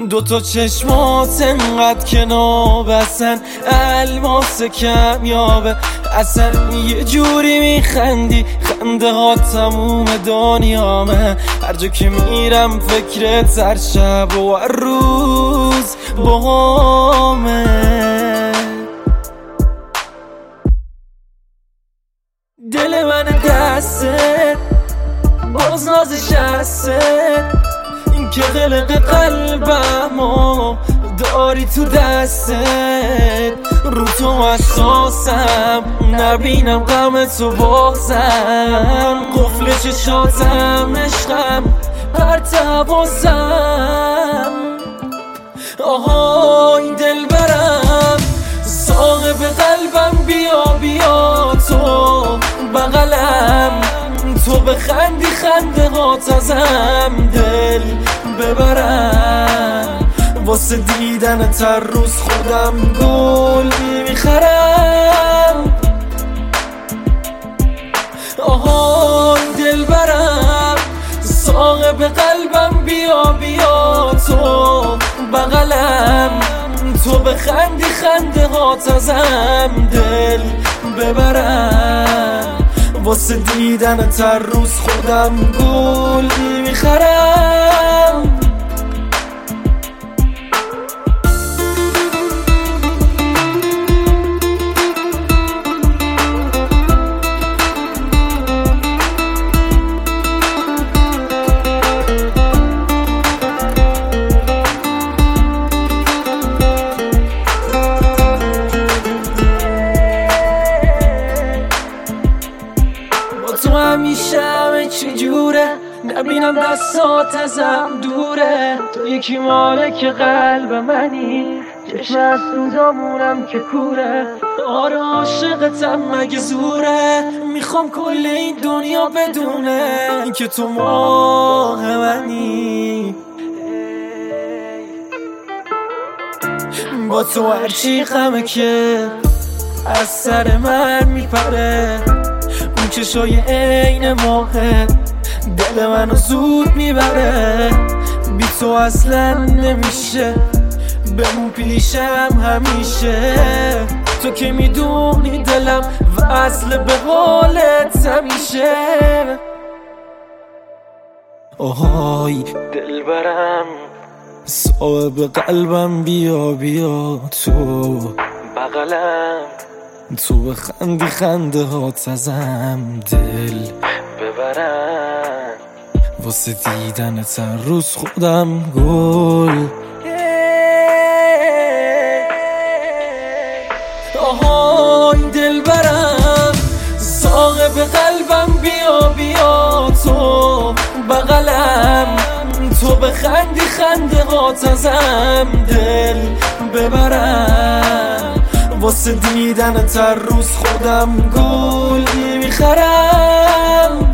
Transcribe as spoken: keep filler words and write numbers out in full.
دوتا چشمات انقدر که نابسن، الماس کمیابه اصلا یه جوری میخندی، خنده ها تموم دنیامه. هر جا که میرم فکرت هر شب و هر روز باهامه. دل من دسته باز نازش هسته، این که قلق قلبمو داری تو دستت. رو تو حساسم نبینم غم تو بازم، قفل چشاتم عشقم پرتوازم. آهای دل برم صاحب قلبم، بیا بیا تو بغلم، تو بخندی خنده هات ازم دل ببرم. واسه دیدن تر روز خودم گل میخرم. آهای دل برم صاحب قلبم، بیا بیا تو بغلم، تو بخندی خنده هات ازم دل ببرم. واسه دیدن تر روز خودم گل میخرم. تو همیشه همه چی جوره، نبینم دستات ازم دوره. تو یکی مالک قلب منی، چشم از سوزامونم که کوره. آره عاشقتم مگه زوره، میخوام کل این دنیا بدونه که تو ماه منی. با تو هرچی غمه که از سر من میپره، اون چشای عین ماهه دل منو زود میبره. بی تو اصلا نمیشه بمون پیشم همیشه، تو که میدونی دلم وصل به حالت همیشه. آهای دل برم صاحب قلبم، بیا بیا تو بغلم، تو بخندی خنده هات ازم دل ببرم. واسه دیدن تر روز خودم گل. آهای دل برم صاحب قلبم، بیا بیا تو بغلم، تو بخندی خنده هات ازم دل ببرم. واسه دیدن تر روز خودم گل میخرم.